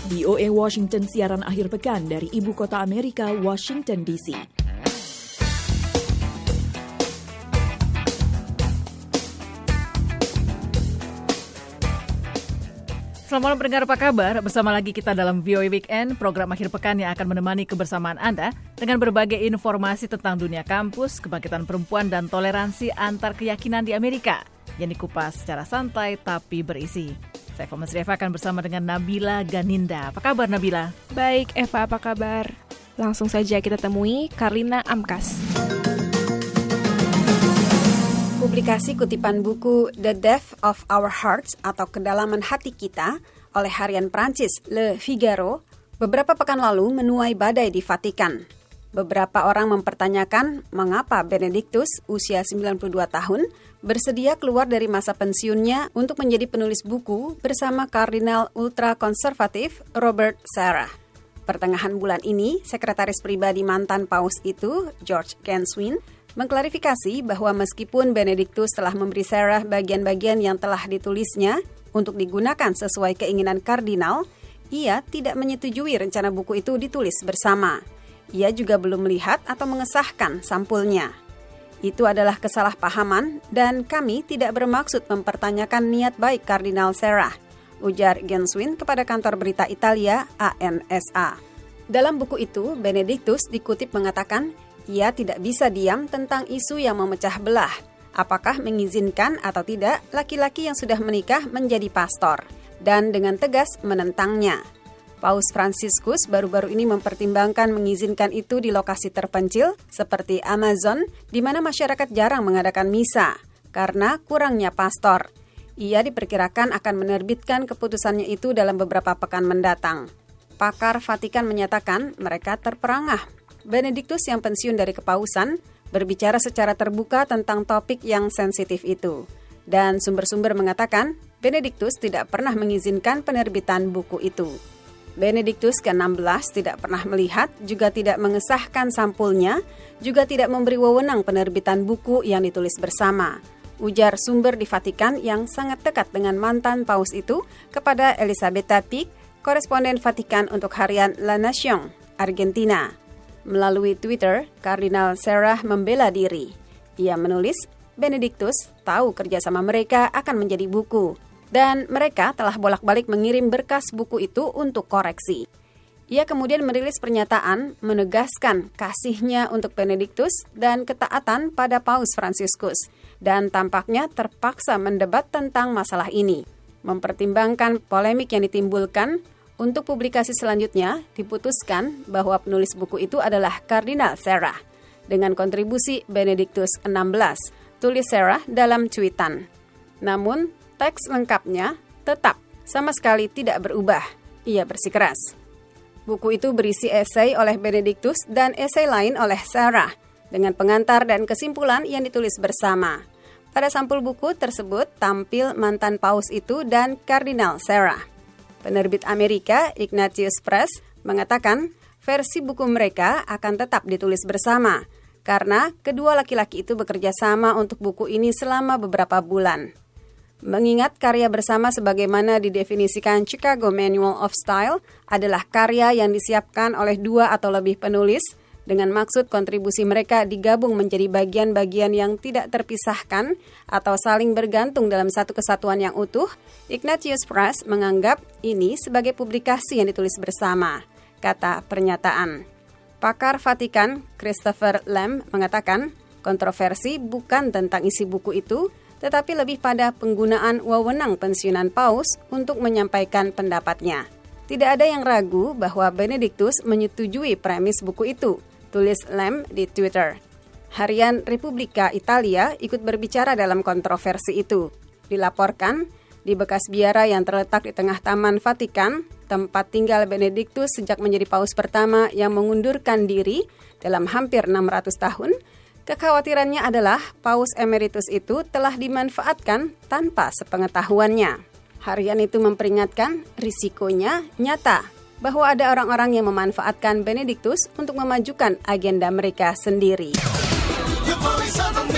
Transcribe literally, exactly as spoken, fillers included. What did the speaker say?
V O A Washington siaran akhir pekan dari Ibu Kota Amerika, Washington D C. Selamat malam pendengar, apa kabar? Bersama lagi kita dalam V O A Weekend, program akhir pekan yang akan menemani kebersamaan Anda dengan berbagai informasi tentang dunia kampus, kebangkitan perempuan, dan toleransi antar keyakinan di Amerika yang dikupas secara santai tapi berisi. Saya Fama Srieva akan bersama dengan Nabila Ganinda. Apa kabar, Nabila? Baik, Eva, apa kabar? Langsung saja kita temui Karlina Amkas. Publikasi kutipan buku The Depth of Our Hearts atau Kedalaman Hati Kita oleh harian Prancis Le Figaro beberapa pekan lalu menuai badai di Vatikan. Beberapa orang mempertanyakan mengapa Benediktus, usia sembilan puluh dua tahun, bersedia keluar dari masa pensiunnya untuk menjadi penulis buku bersama kardinal ultrakonservatif Robert Sarah. Pertengahan bulan ini, sekretaris pribadi mantan paus itu, George Genswein, mengklarifikasi bahwa meskipun Benediktus telah memberi Sarah bagian-bagian yang telah ditulisnya untuk digunakan sesuai keinginan kardinal, ia tidak menyetujui rencana buku itu ditulis bersama. Ia juga belum melihat atau mengesahkan sampulnya. Itu adalah kesalahpahaman dan kami tidak bermaksud mempertanyakan niat baik Kardinal Sarah, ujar Genswein kepada kantor berita Italia A N S A. Dalam buku itu, Benediktus dikutip mengatakan, ia tidak bisa diam tentang isu yang memecah belah. Apakah mengizinkan atau tidak laki-laki yang sudah menikah menjadi pastor, dan dengan tegas menentangnya. Paus Fransiskus baru-baru ini mempertimbangkan mengizinkan itu di lokasi terpencil seperti Amazon, di mana masyarakat jarang mengadakan misa karena kurangnya pastor. Ia diperkirakan akan menerbitkan keputusannya itu dalam beberapa pekan mendatang. Pakar Vatikan menyatakan mereka terperangah. Benediktus yang pensiun dari kepausan berbicara secara terbuka tentang topik yang sensitif itu. Dan sumber-sumber mengatakan Benediktus tidak pernah mengizinkan penerbitan buku itu. Benediktus ke enam belas tidak pernah melihat, juga tidak mengesahkan sampulnya, juga tidak memberi wewenang penerbitan buku yang ditulis bersama. Ujar sumber di Vatikan yang sangat dekat dengan mantan paus itu kepada Elisabetta Pic, koresponden Vatikan untuk harian La Nación, Argentina. Melalui Twitter, Kardinal Sarah membela diri. Ia menulis, Benediktus tahu kerjasama mereka akan menjadi buku, dan mereka telah bolak-balik mengirim berkas buku itu untuk koreksi. Ia kemudian merilis pernyataan menegaskan kasihnya untuk Benediktus dan ketaatan pada Paus Fransiskus, dan tampaknya terpaksa mendebat tentang masalah ini. Mempertimbangkan polemik yang ditimbulkan, untuk publikasi selanjutnya diputuskan bahwa penulis buku itu adalah Kardinal Sarah, dengan kontribusi Benediktus enam belas, tulis Sarah dalam cuitan. Namun, teks lengkapnya tetap sama sekali tidak berubah, ia bersikeras. Buku itu berisi esai oleh Benediktus dan esai lain oleh Sarah, dengan pengantar dan kesimpulan yang ditulis bersama. Pada sampul buku tersebut tampil mantan paus itu dan Kardinal Sarah. Penerbit Amerika, Ignatius Press, mengatakan versi buku mereka akan tetap ditulis bersama, karena kedua laki-laki itu bekerja sama untuk buku ini selama beberapa bulan. Mengingat karya bersama sebagaimana didefinisikan Chicago Manual of Style adalah karya yang disiapkan oleh dua atau lebih penulis dengan maksud kontribusi mereka digabung menjadi bagian-bagian yang tidak terpisahkan atau saling bergantung dalam satu kesatuan yang utuh, Ignatius Press menganggap ini sebagai publikasi yang ditulis bersama, kata pernyataan. Pakar Vatikan Christopher Lamb mengatakan kontroversi bukan tentang isi buku itu, tetapi lebih pada penggunaan wewenang pensiunan paus untuk menyampaikan pendapatnya. Tidak ada yang ragu bahwa Benediktus menyetujui premis buku itu, tulis Lamb di Twitter. Harian Repubblica Italia ikut berbicara dalam kontroversi itu. Dilaporkan, di bekas biara yang terletak di tengah Taman Vatikan, tempat tinggal Benediktus sejak menjadi paus pertama yang mengundurkan diri dalam hampir enam ratus tahun, kekhawatirannya adalah paus emeritus itu telah dimanfaatkan tanpa sepengetahuannya. Harian itu memperingatkan risikonya nyata bahwa ada orang-orang yang memanfaatkan Benediktus untuk memajukan agenda mereka sendiri. The Voice of America.